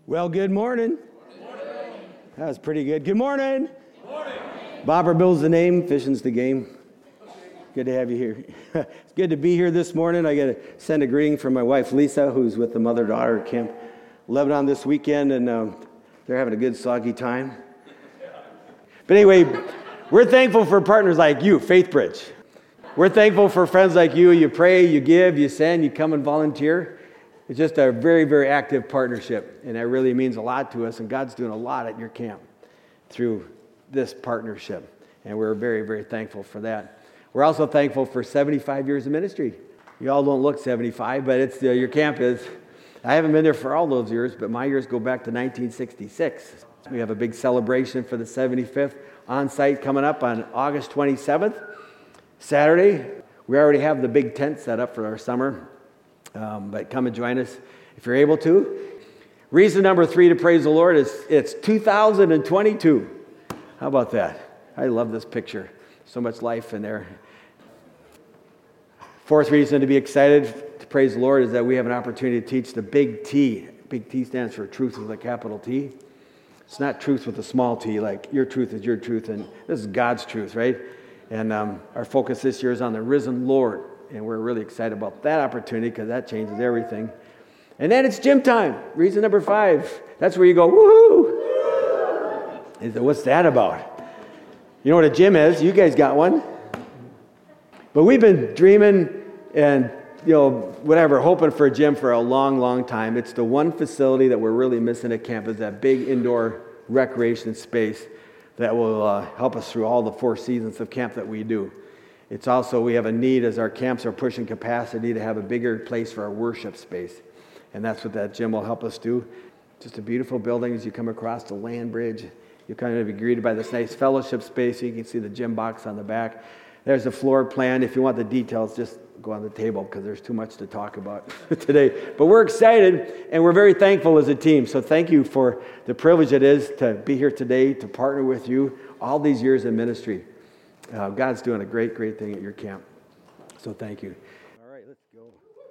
Well, good morning. That was pretty good. Good morning. Bobber Bill's the name, fishing's the game. Good to have you here. It's good to be here this morning. I got to send a greeting from my wife, Lisa, who's with the mother-daughter camp Lebanon this weekend, and they're having a good soggy time. But anyway, we're thankful for partners like you, Faith Bridge. We're thankful for friends like you. You pray, you give, you send, you come and volunteer. It's just a very, very active partnership, and that really means a lot to us, and God's doing a lot at your camp through this partnership, and we're very, very thankful for that. We're also thankful for 75 years of ministry. You all don't look 75, but it's your camp is. I haven't been there for all those years, but my years go back to 1966. We have a big celebration for the 75th on-site coming up on August 27th, Saturday. We already have the big tent set up for our summer. But come and join us if you're able to. Reason number 3 to praise the Lord is it's 2022. How about that? I love this picture. So much life in there. 4th reason to be excited to praise the Lord is that we have an opportunity to teach the big T. Big T stands for truth with a capital T. It's not truth with a small t, like your truth is your truth, and this is God's truth, right? And our focus this year is on the risen Lord. And we're really excited about that opportunity because that changes everything. And then it's gym time. Reason number 5. That's where you go, woohoo! What's that about? You know what a gym is? You guys got one. But we've been dreaming and, hoping for a gym for a long, long time. It's the one facility that we're really missing at camp is that big indoor recreation space that will help us through all the 4 seasons of camp that we do. It's also, we have a need as our camps are pushing capacity to have a bigger place for our worship space. And that's what that gym will help us do. Just a beautiful building as you come across the land bridge. You kind of be greeted by this nice fellowship space. You can see the gym box on the back. There's a floor plan. If you want the details, just go on the table because there's too much to talk about today. But we're excited and we're very thankful as a team. So thank you for the privilege it is to be here today, to partner with you all these years in ministry. God's doing a great, great thing at your camp. So thank you. All right, let's go.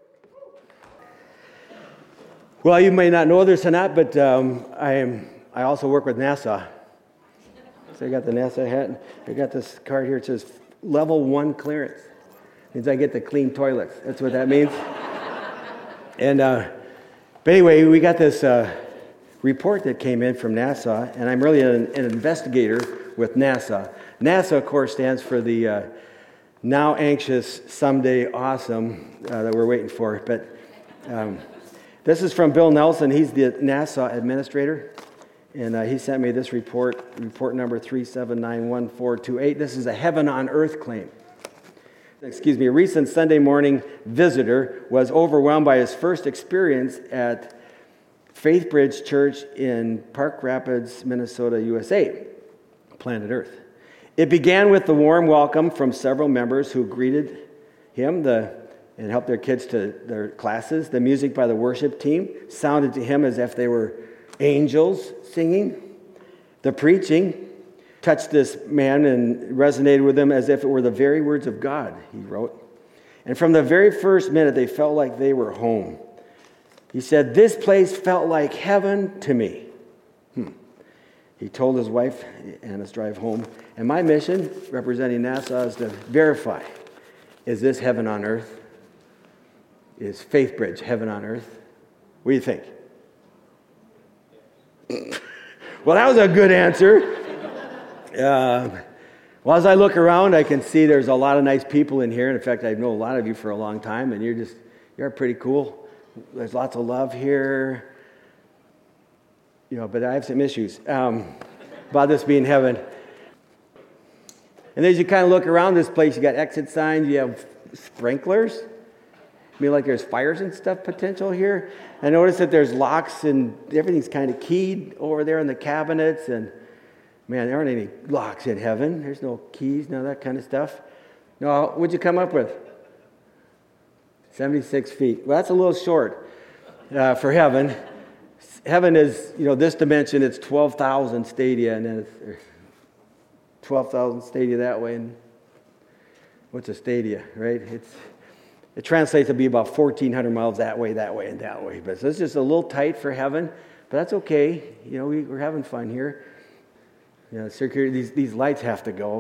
Well, you may not know this or not, but I also work with NASA. So I got the NASA hat. I got this card here. It says level 1 clearance. It means I get to clean toilets. That's what that means. And but anyway, we got this report that came in from NASA, and I'm really an investigator with NASA. NASA, of course, stands for the now anxious, someday awesome that we're waiting for. But this is from Bill Nelson. He's the NASA administrator. And he sent me this report number 3791428. This is a heaven on earth claim. A recent Sunday morning visitor was overwhelmed by his first experience at Faith Bridge Church in Park Rapids, Minnesota, USA, planet Earth. It began with the warm welcome from several members who greeted him and helped their kids to their classes. The music by the worship team sounded to him as if they were angels singing. The preaching touched this man and resonated with him as if it were the very words of God, he wrote. And from the very first minute, they felt like they were home. He said, "This place felt like heaven to me." He told his wife on his drive home, and my mission, representing NASA, is to verify, is this heaven on earth? Is Faith Bridge heaven on earth? What do you think? Well, that was a good answer. Well, as I look around, I can see there's a lot of nice people in here. In fact, I know a lot of you for a long time, and you're pretty cool. There's lots of love here. But I have some issues about this being heaven. And as you kind of look around this place, you got exit signs, you have sprinklers. I mean, like there's fires and stuff potential here. I noticed that there's locks and everything's kind of keyed over there in the cabinets. And man, there aren't any locks in heaven. There's no keys, none of that kind of stuff. No, what'd you come up with? 76 feet. Well, that's a little short for heaven. Heaven is, this dimension, it's 12,000 stadia, and then it's 12,000 stadia that way. And what's a stadia, right? It translates to be about 1,400 miles that way, and that way. But so it's just a little tight for heaven. But that's okay. We're having fun here. Security, these lights have to go.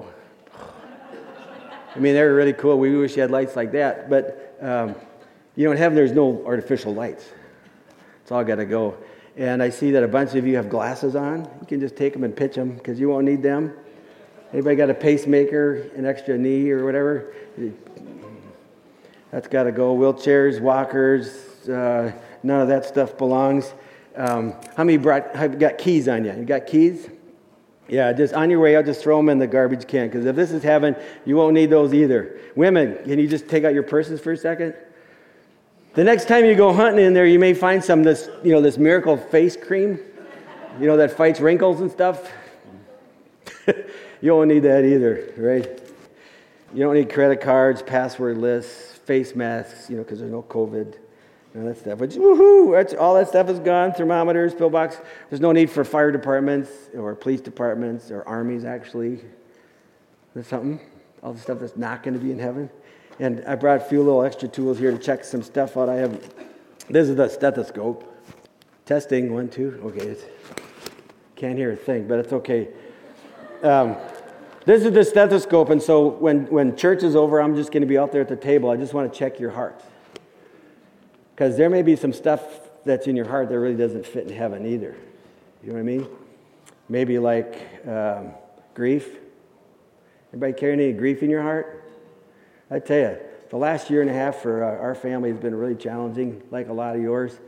I mean, they're really cool. We wish you had lights like that. But, in heaven, there's no artificial lights. It's all got to go. And I see that a bunch of you have glasses on. You can just take them and pitch them because you won't need them. Anybody got a pacemaker, an extra knee or whatever? That's got to go. Wheelchairs, walkers, none of that stuff belongs. How many have got keys on you? You got keys? Yeah, just on your way out, just throw them in the garbage can because if this is heaven, you won't need those either. Women, can you just take out your purses for a second? The next time you go hunting in there, you may find some this miracle face cream, that fights wrinkles and stuff. You don't need that either, right? You don't need credit cards, password lists, face masks, because there's no COVID, and that stuff. Which, woohoo! All that stuff is gone. Thermometers, pillbox. There's no need for fire departments or police departments or armies. Actually, there's something. All the stuff that's not going to be in heaven. And I brought a few little extra tools here to check some stuff out. This is the stethoscope. Testing, 1, 2. Okay, can't hear a thing, but it's okay. This is the stethoscope, and so when church is over, I'm just going to be out there at the table. I just want to check your heart. Because there may be some stuff that's in your heart that really doesn't fit in heaven either. You know what I mean? Maybe like grief. Anybody carry any grief in your heart? I tell you, the last year and a half for our family has been really challenging, like a lot of yours.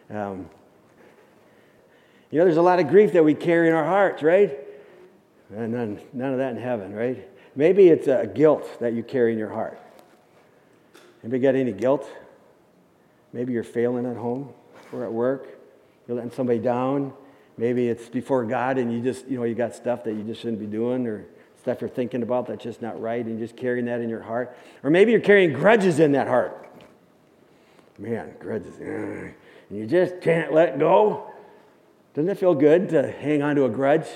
There's a lot of grief that we carry in our hearts, right? And none of that in heaven, right? Maybe it's a guilt that you carry in your heart. Anybody got any guilt? Maybe you're failing at home or at work. You're letting somebody down. Maybe it's before God and you just, you got stuff that you just shouldn't be doing or stuff you're thinking about that's just not right, and you're just carrying that in your heart. Or maybe you're carrying grudges in that heart. Man, grudges. And you just can't let go. Doesn't it feel good to hang on to a grudge?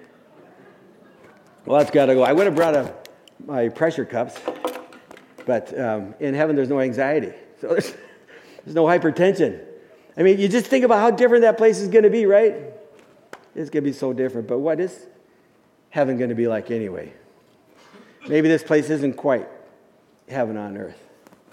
Well, that's got to go. I would have brought my pressure cups, but in heaven there's no anxiety. So there's no hypertension. I mean, you just think about how different that place is going to be, right? It's going to be so different. But what is heaven going to be like anyway? Maybe this place isn't quite heaven on earth.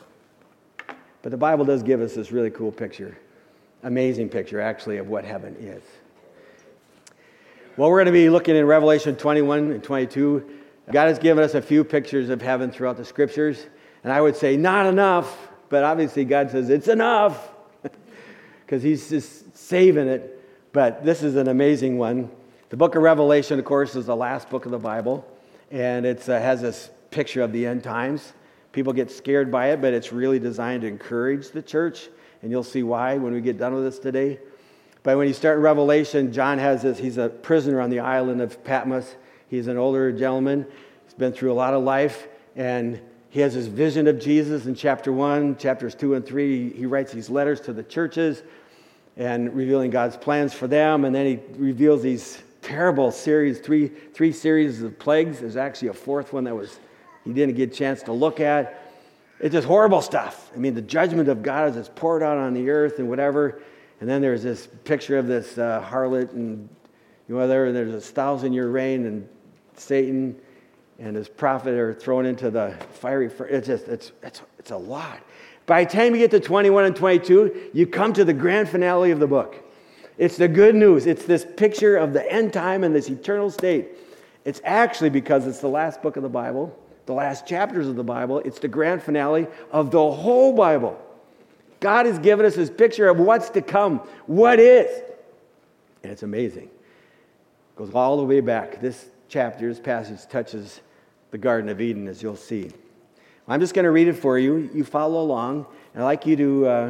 But the Bible does give us this really cool picture, amazing picture actually, of what heaven is. Well, we're going to be looking in Revelation 21 and 22. God has given us a few pictures of heaven throughout the scriptures. And I would say not enough, but obviously God says it's enough because he's just saving it. But this is an amazing one. The book of Revelation, of course, is the last book of the Bible, and it has this picture of the end times. People get scared by it, but it's really designed to encourage the church, and you'll see why when we get done with this today. But when you start in Revelation, John has this. He's a prisoner on the island of Patmos. He's an older gentleman. He's been through a lot of life, and he has this vision of Jesus in chapter 1, chapters 2 and 3. He writes these letters to the churches and revealing God's plans for them, and then he reveals these terrible series, three series of plagues. There's actually a fourth one that he didn't get a chance to look at. It's just horrible stuff. I mean, the judgment of God is just poured out on the earth and whatever. And then there's this picture of this harlot and there's 1,000-year reign, and Satan and his prophet are thrown into the fiery furnace. It's a lot. By the time you get to 21 and 22, you come to the grand finale of the book. It's the good news. It's this picture of the end time and this eternal state. It's actually, because it's the last book of the Bible, the last chapters of the Bible, it's the grand finale of the whole Bible. God has given us this picture of what's to come, what is. And it's amazing. It goes all the way back. This passage touches the Garden of Eden, as you'll see. I'm just going to read it for you. You follow along. And I'd like you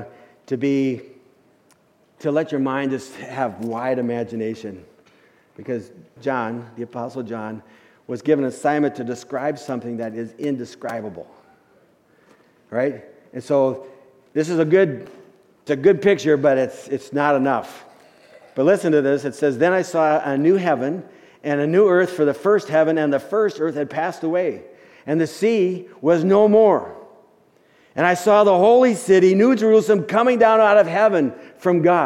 to let your mind just have wide imagination. Because John, the Apostle John, was given an assignment to describe something that is indescribable. Right? And so this is a good picture, but it's not enough. But listen to this. It says, "Then I saw a new heaven and a new earth, for the first heaven and the first earth had passed away, and the sea was no more. And I saw the holy city, New Jerusalem, coming down out of heaven from God."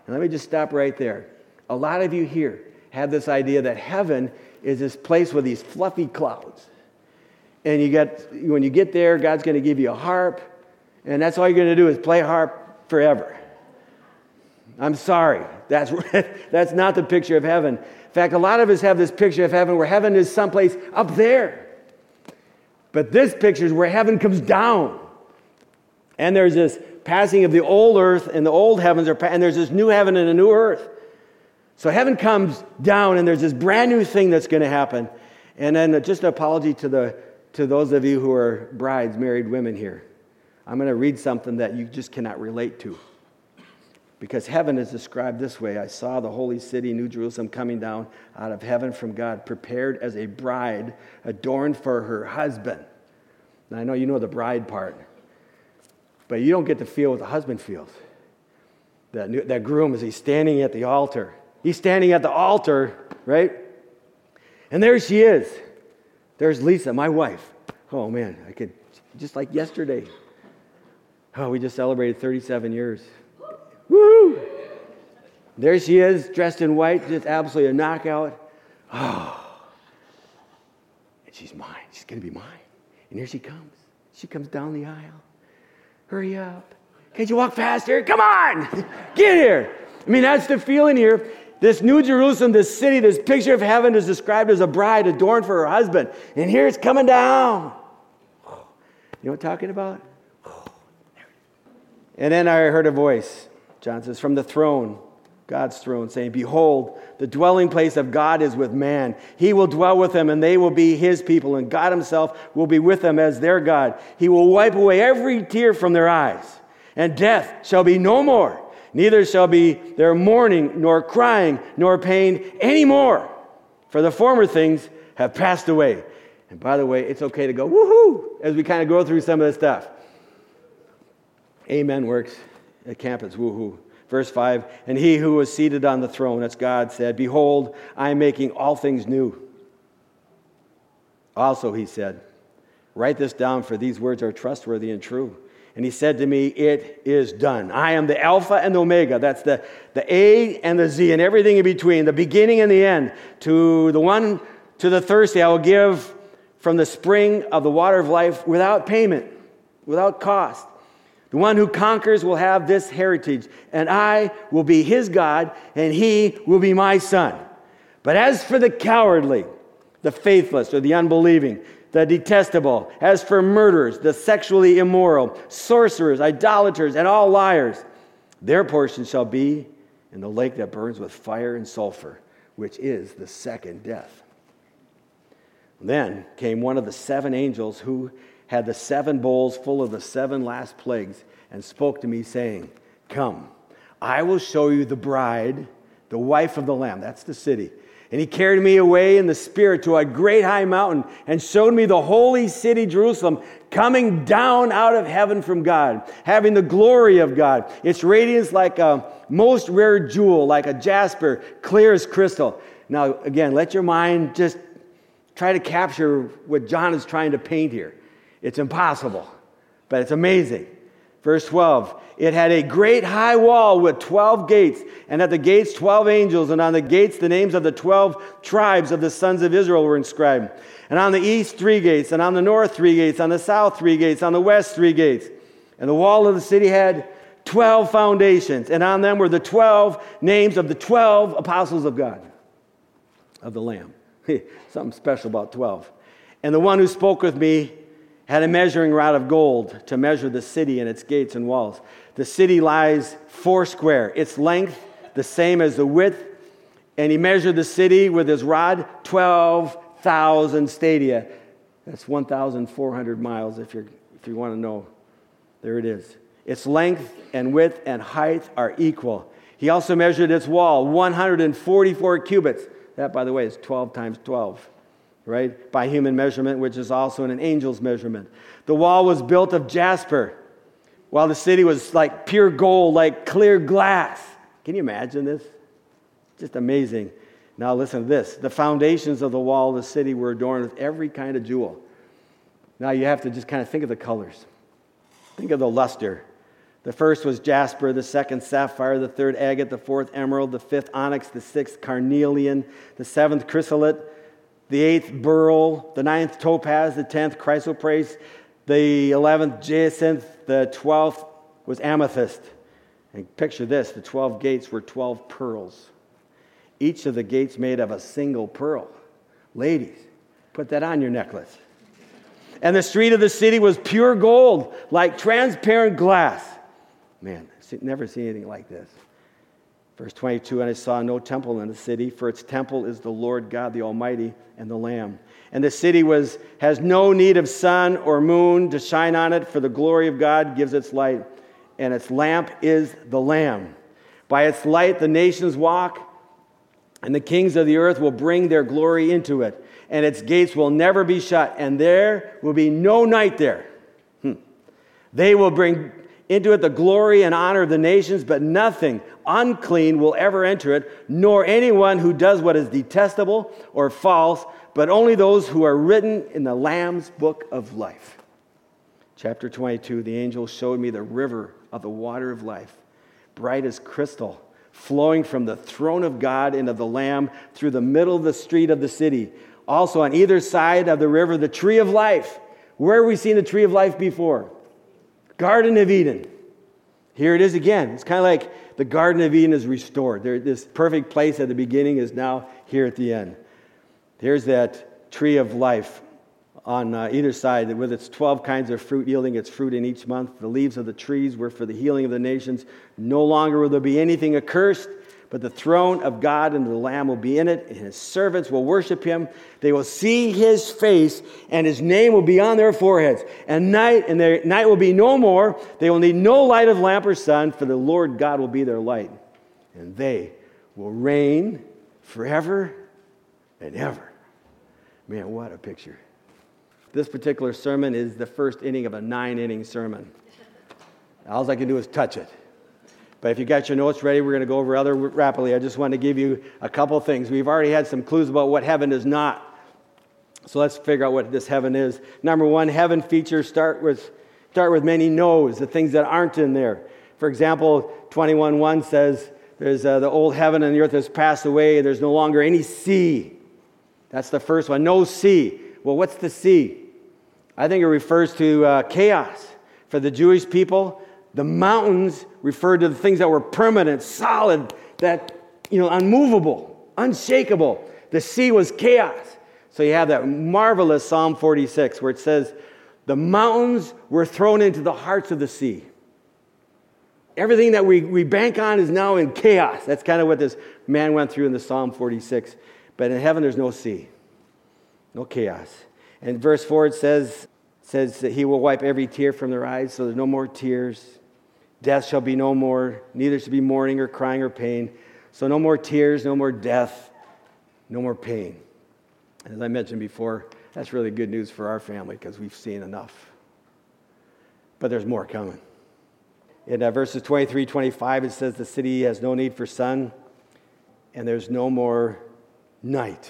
And let me just stop right there. A lot of you here have this idea that heaven is this place with these fluffy clouds. And when you get there, God's going to give you a harp, and that's all you're going to do is play harp forever. I'm sorry. That's not the picture of heaven. In fact, a lot of us have this picture of heaven where heaven is someplace up there. But this picture is where heaven comes down. And there's this passing of the old earth and the old heavens, and there's this new heaven and a new earth. So heaven comes down, and there's this brand new thing that's going to happen. And then just an apology to those of you who are brides, married women here. I'm going to read something that you just cannot relate to. Because heaven is described this way. I saw the holy city, New Jerusalem, coming down out of heaven from God, prepared as a bride, adorned for her husband. Now, I know you know the bride part, but you don't get to feel what the husband feels. That groom, as he's standing at the altar. He's standing at the altar, right? And there she is. There's Lisa, my wife. Oh, man, I could, just like yesterday. Oh, we just celebrated 37 years. Woo! There she is, dressed in white, just absolutely a knockout. Oh, and she's mine. She's going to be mine. And here she comes. She comes down the aisle. Hurry up. Can't you walk faster? Come on! Get here! I mean, that's the feeling here. This New Jerusalem, this city, this picture of heaven is described as a bride adorned for her husband. And here it's coming down. You know what I'm talking about? And then I heard a voice. John says, from the throne, God's throne, saying, behold, the dwelling place of God is with man. He will dwell with them, and they will be his people, and God himself will be with them as their God. He will wipe away every tear from their eyes, and death shall be no more. Neither shall be there mourning, nor crying, nor pain anymore, for the former things have passed away. And by the way, it's okay to go woohoo as we kind of go through some of this stuff. Amen works at campus, woohoo. Verse 5, and he who was seated on the throne, that's God, said, behold, I am making all things new. Also, he said, write this down, for these words are trustworthy and true. And he said to me, it is done. I am the Alpha and the Omega. That's the A and the Z and everything in between, the beginning and the end. To the thirsty, I will give from the spring of the water of life without payment, without cost. The one who conquers will have this heritage, and I will be his God, and he will be my son. But as for the cowardly, the faithless, or the unbelieving, the detestable, as for murderers, the sexually immoral, sorcerers, idolaters, and all liars, their portion shall be in the lake that burns with fire and sulfur, which is the second death. Then came one of the seven angels who had the seven bowls full of the seven last plagues, and spoke to me, saying, come, I will show you the bride, the wife of the Lamb. That's the city. And he carried me away in the Spirit to a great high mountain, and showed me the holy city, Jerusalem, coming down out of heaven from God, having the glory of God. Its radiance like a most rare jewel, like a jasper, clear as crystal. Now, again, let your mind just try to capture what John is trying to paint here. It's impossible, but it's amazing. Verse 12, it had a great high wall with 12 gates, and at the gates 12 angels, and on the gates the names of the 12 tribes of the sons of Israel were inscribed. And on the east 3 gates, and on the north 3 gates, on the south 3 gates, on the west 3 gates. And the wall of the city had 12 foundations, and on them were the 12 names of the 12 apostles of God, of the Lamb. Something special about 12. And the one who spoke with me had a measuring rod of gold to measure the city and its gates and walls. The city lies 4 square, its length the same as the width. And he measured the city with his rod, 12,000 stadia. That's 1,400 miles if you want to know. There it is. Its length and width and height are equal. He also measured its wall, 144 cubits. That, by the way, is 12 times 12. Right? By human measurement, which is also an angel's measurement. The wall was built of jasper, while the city was like pure gold, like clear glass. Can you imagine this? Just amazing. Now listen to this. The foundations of the wall of the city were adorned with every kind of jewel. Now you have to just kind of think of the colors. Think of the luster. The first was jasper, the second sapphire, the third agate, the fourth emerald, the fifth onyx, the sixth carnelian, the seventh chrysolite, the eighth beryl, the ninth topaz, the 10th chrysoprase, the 11th jacinth, the 12th was amethyst. And picture this, the 12 gates were 12 pearls. Each of the gates made of a single pearl. Ladies, put that on your necklace. And the street of the city was pure gold, like transparent glass. Man, I've never seen anything like this. Verse 22, and I saw no temple in the city, for its temple is the Lord God, the Almighty, and the Lamb. And the city has no need of sun or moon to shine on it, for the glory of God gives its light, and its lamp is the Lamb. By its light the nations walk, and the kings of the earth will bring their glory into it, and its gates will never be shut, and there will be no night there. They will bring into it the glory and honor of the nations, but nothing unclean will ever enter it, nor anyone who does what is detestable or false, but only those who are written in the Lamb's book of life. Chapter 22, the angel showed me the river of the water of life, bright as crystal, flowing from the throne of God and of the Lamb through the middle of the street of the city. Also on either side of the river, the tree of life. Where have we seen the tree of life before? Garden of Eden. Here it is again. It's kind of like the Garden of Eden is restored. This perfect place at the beginning is now here at the end. Here's that tree of life on either side with its 12 kinds of fruit, yielding its fruit in each month. The leaves of the trees were for the healing of the nations. No longer will there be anything accursed, but the throne of God and the Lamb will be in it, and his servants will worship him. They will see his face, and his name will be on their foreheads. And their night will be no more. They will need no light of lamp or sun, for the Lord God will be their light. And they will reign forever and ever. Man, what a picture. This particular sermon is the first inning of a 9-inning sermon. All I can do is touch it. But if you got your notes ready, we're going to go over other rapidly. I just want to give you a couple things. We've already had some clues about what heaven is not. So let's figure out what this heaven is. Number one, heaven features start with many no's, the things that aren't in there. For example, 21:1 says, there's the old heaven and the earth has passed away. There's no longer any sea. That's the first one. No sea. Well, what's the sea? I think it refers to chaos. For the Jewish people, the mountains referred to the things that were permanent, solid, that, unmovable, unshakable. The sea was chaos. So you have that marvelous Psalm 46 where it says, the mountains were thrown into the hearts of the sea. Everything that we bank on is now in chaos. That's kind of what this man went through in the Psalm 46. But in heaven, there's no sea, no chaos. And verse 4, it says that he will wipe every tear from their eyes, so there's no more tears. Death shall be no more, neither shall be mourning or crying or pain. So no more tears, no more death, no more pain. As I mentioned before, that's really good news for our family because we've seen enough. But there's more coming. In verses 23, 25, it says the city has no need for sun, and there's no more night.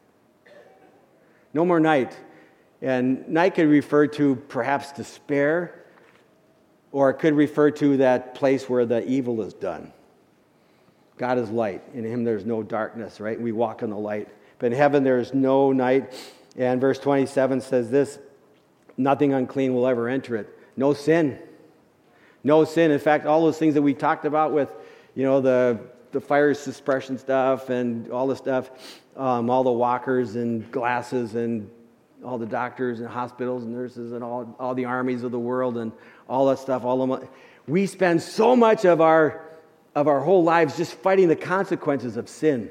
No more night. And night could refer to perhaps despair, or it could refer to that place where the evil is done. God is light. In him there's no darkness, right? We walk in the light. But in heaven there is no night. And verse 27 says this, nothing unclean will ever enter it. No sin. No sin. In fact, all those things that we talked about with, the fire suppression stuff and all the stuff, all the walkers and glasses and all the doctors and hospitals and nurses and all the armies of the world and all that stuff. We spend so much of our whole lives just fighting the consequences of sin.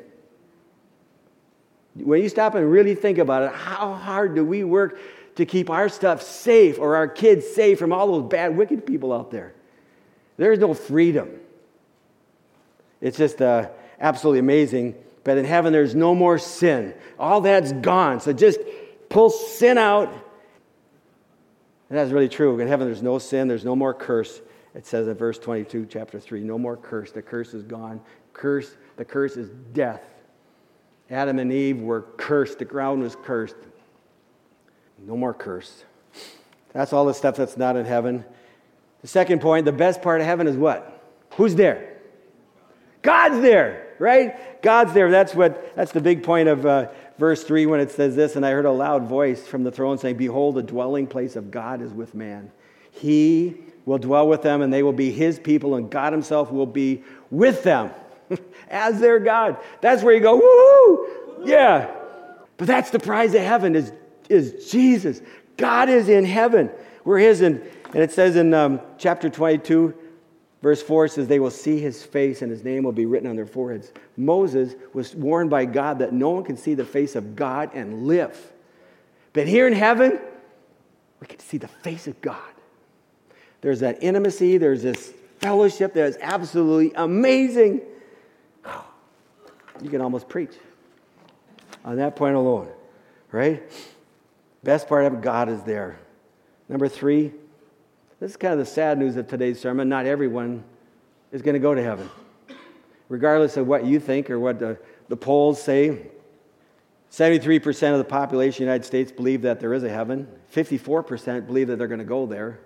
When you stop and really think about it, how hard do we work to keep our stuff safe or our kids safe from all those bad, wicked people out there? There's no freedom. It's just absolutely amazing. But in heaven, there's no more sin. All that's gone. So just pull sin out. And that's really true. In heaven, there's no sin. There's no more curse. It says in verse 22, chapter 3, no more curse. The curse is gone. The curse is death. Adam and Eve were cursed. The ground was cursed. No more curse. That's all the stuff that's not in heaven. The second point, the best part of heaven is what? Who's there? God's there, right? God's there. That's the big point of verse 3 when it says this, and I heard a loud voice from the throne saying, behold, the dwelling place of God is with man. He will dwell with them, and they will be his people, and God himself will be with them as their God. That's where you go, woo! Yeah. But that's the prize of heaven is Jesus. God is in heaven. We're his. And it says in chapter 22, verse 4, it says, they will see his face, and his name will be written on their foreheads. Moses was warned by God that no one can see the face of God and live. But here in heaven, we can see the face of God. There's that intimacy. There's this fellowship that is absolutely amazing. You can almost preach on that point alone, right? Best part of it, God is there. Number 3, this is kind of the sad news of today's sermon. Not everyone is going to go to heaven. Regardless of what you think or what the polls say, 73% of the population of the United States believe that there is a heaven. 54% believe that they're going to go there.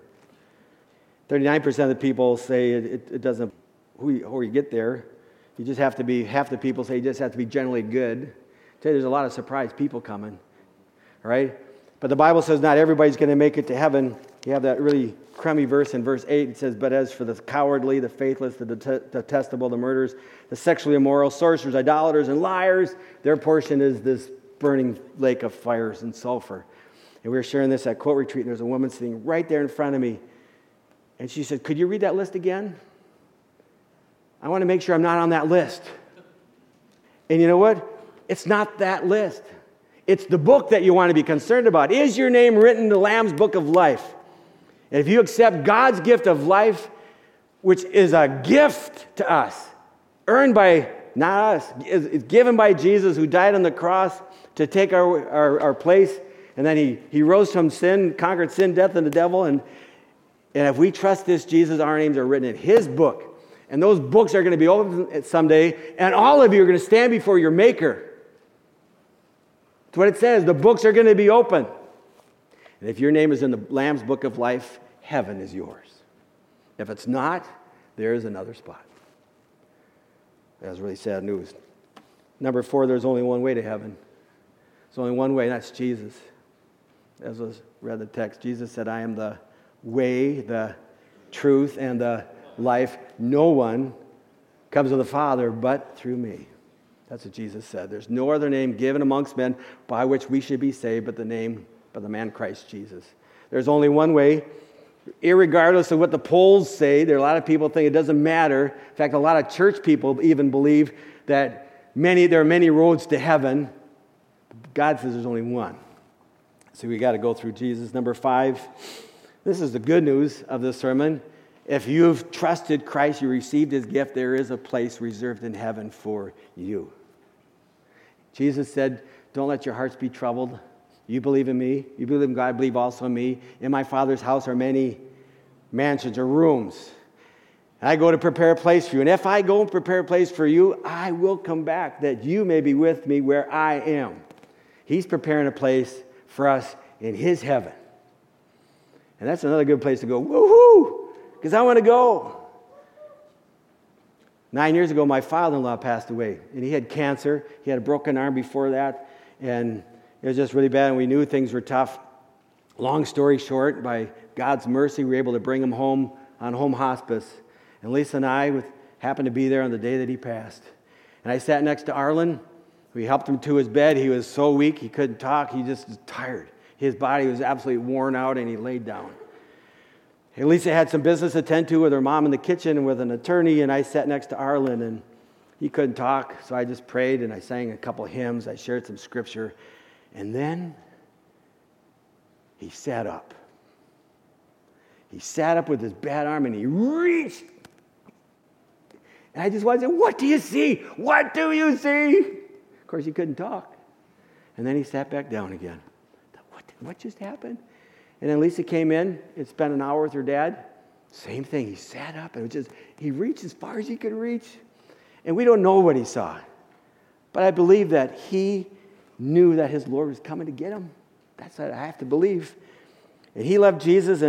39% of the people say it doesn't, who you get there. You just have to be, half the people say you just have to be generally good. I tell you, there's a lot of surprised people coming, right? But the Bible says not everybody's going to make it to heaven. You have that really crummy verse in verse 8. It says, but as for the cowardly, the faithless, the detestable, the murderers, the sexually immoral, sorcerers, idolaters, and liars, their portion is this burning lake of fires and sulfur. And we were sharing this at Quote Retreat, and there's a woman sitting right there in front of me. And she said, could you read that list again? I want to make sure I'm not on that list. And you know what? It's not that list. It's the book that you want to be concerned about. Is your name written in the Lamb's book of life? And if you accept God's gift of life, which is a gift to us, earned by, not us, it's given by Jesus who died on the cross to take our place, and then he rose from sin, conquered sin, death, and the devil, and if we trust this Jesus, our names are written in his book. And those books are going to be open someday, and all of you are going to stand before your Maker. That's what it says. The books are going to be open. And if your name is in the Lamb's book of life, heaven is yours. If it's not, there is another spot. That's really sad news. Number 4, there's only one way to heaven. There's only one way, and that's Jesus. As was read the text, Jesus said, I am the way, the truth, and the life. No one comes to the Father but through me. That's what Jesus said. There's no other name given amongst men by which we should be saved but the man Christ Jesus. There's only one way, irregardless of what the polls say. There are a lot of people think it doesn't matter. In fact, a lot of church people even believe that there are many roads to heaven. God says there's only one. So we got to go through Jesus. Number 5, this is the good news of this sermon. If you've trusted Christ, you received his gift, there is a place reserved in heaven for you. Jesus said, don't let your hearts be troubled. You believe in me. You believe in God, believe also in me. In my Father's house are many mansions or rooms. And I go to prepare a place for you. And if I go and prepare a place for you, I will come back that you may be with me where I am. He's preparing a place for us in his heaven. And that's another good place to go, woohoo! Because I want to go. 9 years ago, my father-in-law passed away, and he had cancer. He had a broken arm before that, and it was just really bad, and we knew things were tough. Long story short, by God's mercy, we were able to bring him home on home hospice. And Lisa and I happened to be there on the day that he passed. And I sat next to Arlen. We helped him to his bed. He was so weak, he couldn't talk. He just was tired. His body was absolutely worn out, and he laid down. And Lisa had some business to attend to with her mom in the kitchen and with an attorney, and I sat next to Arlen, and he couldn't talk, so I just prayed, and I sang a couple hymns. I shared some scripture, and then he sat up. He sat up with his bad arm, and he reached. And I just wanted to say, what do you see? What do you see? Of course, he couldn't talk. And then he sat back down again. What just happened? And then Lisa came in and spent an hour with her dad. Same thing. He sat up and he reached as far as he could reach. And we don't know what he saw. But I believe that he knew that his Lord was coming to get him. That's what I have to believe. And he loved Jesus, and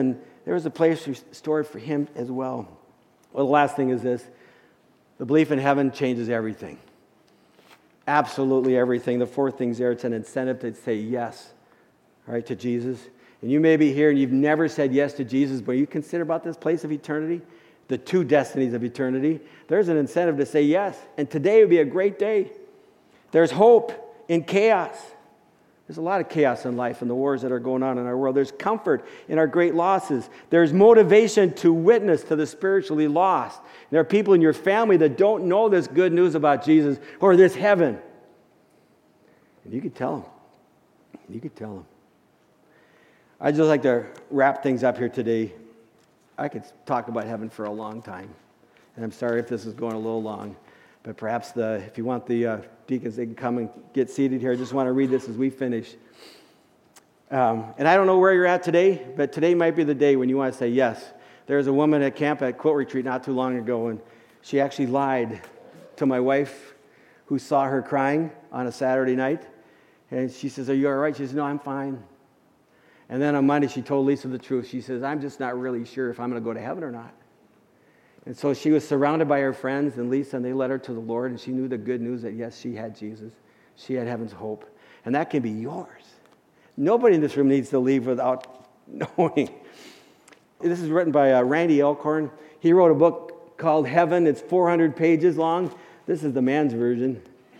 there was a place restored for him as well. Well, the last thing is this. The belief in heaven changes everything. Absolutely everything. The fourth thing's there. It's an incentive to say yes, right, to Jesus. And you may be here and you've never said yes to Jesus, but you consider about this place of eternity, the two destinies of eternity. There's an incentive to say yes. And today would be a great day. There's hope in chaos. There's a lot of chaos in life and the wars that are going on in our world. There's comfort in our great losses. There's motivation to witness to the spiritually lost. There are people in your family that don't know this good news about Jesus or this heaven. And you could tell them. You could tell them. I'd just like to wrap things up here today. I could talk about heaven for a long time. And I'm sorry if this is going a little long. But perhaps if you want the deacons, they can come and get seated here. I just want to read this as we finish. And I don't know where you're at today, but today might be the day when you want to say yes. There was a woman at camp at Quilt Retreat not too long ago, and she actually lied to my wife who saw her crying on a Saturday night. And she says, "Are you all right?" She says, "No, I'm fine." And then on Monday, she told Lisa the truth. She says, "I'm just not really sure if I'm going to go to heaven or not." And so she was surrounded by her friends and Lisa, and they led her to the Lord, and she knew the good news that, yes, she had Jesus. She had heaven's hope. And that can be yours. Nobody in this room needs to leave without knowing. This is written by Randy Alcorn. He wrote a book called Heaven. It's 400 pages long. This is the man's version.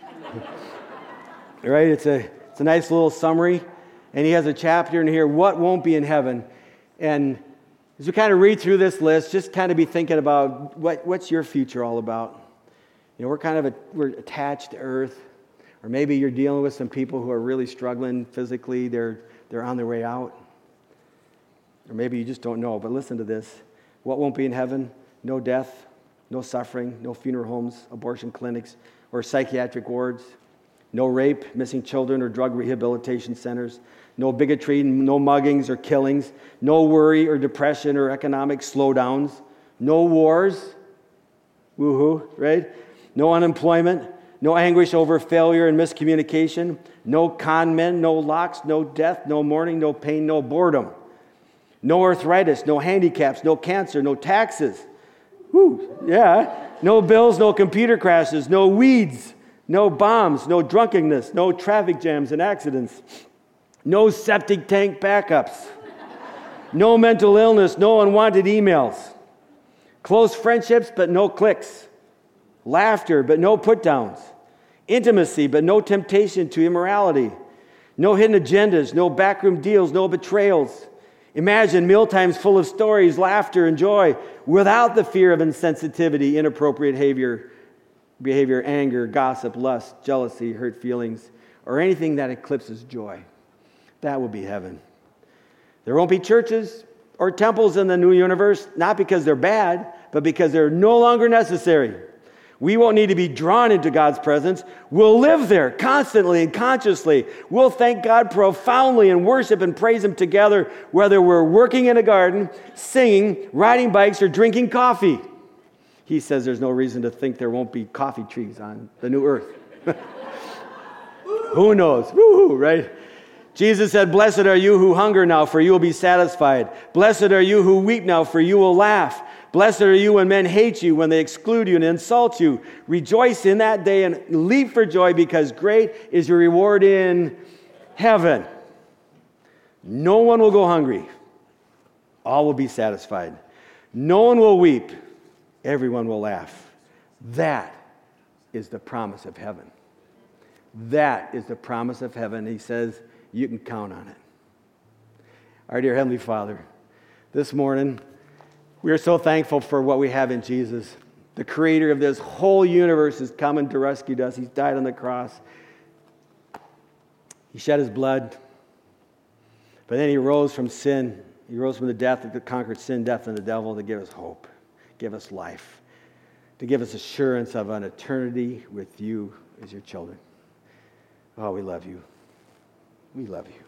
Right? It's a nice little summary. And he has a chapter in here, What Won't Be in Heaven. And as we kind of read through this list, just kind of be thinking about what's your future all about. You know, we're attached to earth, or maybe you're dealing with some people who are really struggling physically. They're on their way out, or maybe you just don't know. But listen to this: what won't be in heaven? No death, no suffering, no funeral homes, abortion clinics, or psychiatric wards. No rape, missing children, or drug rehabilitation centers. No bigotry, no muggings or killings. No worry or depression or economic slowdowns. No wars. Woohoo, right? No unemployment. No anguish over failure and miscommunication. No con men, no locks, no death, no mourning, no pain, no boredom. No arthritis, no handicaps, no cancer, no taxes. Woo, yeah. No bills, no computer crashes, no weeds. No bombs, no drunkenness, no traffic jams and accidents, no septic tank backups, no mental illness, no unwanted emails, close friendships but no cliques, laughter but no put-downs, intimacy but no temptation to immorality, no hidden agendas, no backroom deals, no betrayals. Imagine mealtimes full of stories, laughter, and joy without the fear of insensitivity, inappropriate behavior, anger, gossip, lust, jealousy, hurt feelings, or anything that eclipses joy. That will be heaven. There won't be churches or temples in the new universe, not because they're bad, but because they're no longer necessary. We won't need to be drawn into God's presence. We'll live there constantly and consciously. We'll thank God profoundly and worship and praise Him together, whether we're working in a garden, singing, riding bikes, or drinking coffee. He says there's no reason to think there won't be coffee trees on the new earth. Who knows? Woo-hoo, right? Jesus said, "Blessed are you who hunger now, for you will be satisfied. Blessed are you who weep now, for you will laugh. Blessed are you when men hate you, when they exclude you and insult you. Rejoice in that day and leap for joy, because great is your reward in heaven." No one will go hungry. All will be satisfied. No one will weep. Everyone will laugh. That is the promise of heaven. That is the promise of heaven. He says you can count on it. Our dear Heavenly Father, this morning we are so thankful for what we have in Jesus. The creator of this whole universe has come and rescued us. He's died on the cross. He shed His blood. But then He rose from sin. He rose from the death that conquered sin, death, and the devil to give us hope. Give us life, to give us assurance of an eternity with you as your children. Oh, we love you. We love you.